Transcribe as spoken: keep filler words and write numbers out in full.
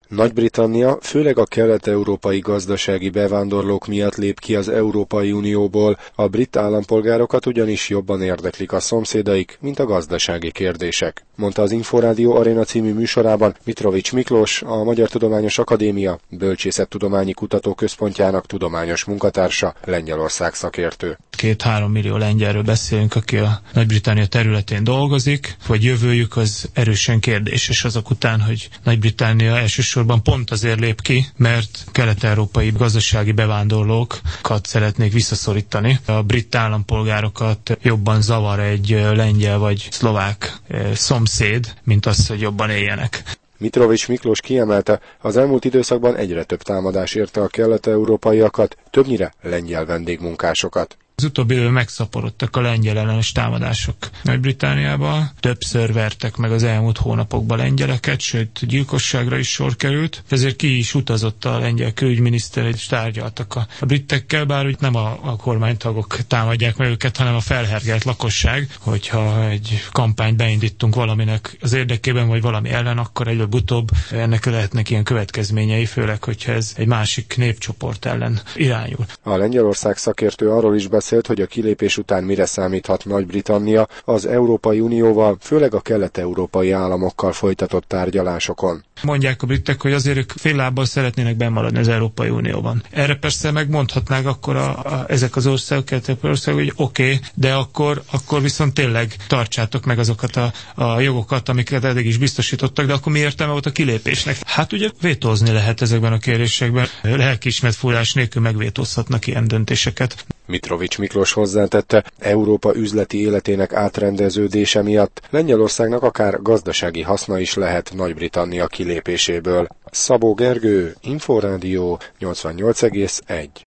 Nagy-Britannia főleg a kelet-európai gazdasági bevándorlók miatt lép ki az Európai Unióból, a brit állampolgárokat ugyanis jobban érdeklik a szomszédaik, mint a gazdasági kérdések, mondta az Inforádió Arena című műsorában Mitrovics Miklós, a Magyar Tudományos Akadémia Bölcsészettudományi Kutatóközpontjának tudományos munkatársa, Lengyelország szakértő. Két-három millió lengyelről beszélünk, aki a Nagy-Britannia területén dolgozik, vagy jövőjük az erősen kérdéses azok után, hogy Nagy-Britannia elsősorban pont azért lép ki, mert kelet-európai gazdasági bevándorlókat szeretnék visszaszorítani. A brit állampolgárokat jobban zavar egy lengyel vagy szlovák szomszéd, mint az, hogy jobban éljenek. Mitrovics Miklós kiemelte, az elmúlt időszakban egyre több támadás érte a kelet-európaiakat, többnyire lengyel vendégmunkásokat. Az utóbbi időben megszaporodtak a lengyel ellenes támadások Nagy-Britanniában. Többször vertek meg az elmúlt hónapokban lengyeleket, sőt gyilkosságra is sor került. Ezért ki is utazott a lengyel külügyminiszter, és tárgyaltak a, a britekkel, bár úgy nem a, a kormánytagok támadják meg őket, hanem a felhergelt lakosság, hogyha egy kampányt beindítunk valaminek az érdekében, vagy valami ellen, akkor előbb-utóbb ennek lehetnek ilyen következményei, főleg, hogyha ez egy másik népcsoport ellen irányul. A Lengyelország szakértő arról is beszélt, hogy a kilépés után mire számíthat Nagy-Britannia az Európai Unióval, főleg a kelet-európai államokkal folytatott tárgyalásokon. Mondják a britek, hogy azért ők fél lábbal szeretnének bennmaradni az Európai Unióban. Erre persze megmondhatnák akkor a, a, ezek az országok, kelet-európai országok, hogy oké, okay, de akkor, akkor viszont tényleg tartsátok meg azokat a, a jogokat, amiket eddig is biztosítottak, de akkor mi értelme volt a kilépésnek? Hát ugye vétózni lehet ezekben a kérdésekben. Lelkiismert fúrás nélkül megvétózhatnak ilyen döntéseket. Mitrovics Miklós hozzátette, Európa üzleti életének átrendeződése miatt Lengyelországnak akár gazdasági haszna is lehet Nagy-Britannia kilépéséből. Szabó Gergő, Inforádió nyolcvannyolc egész egy.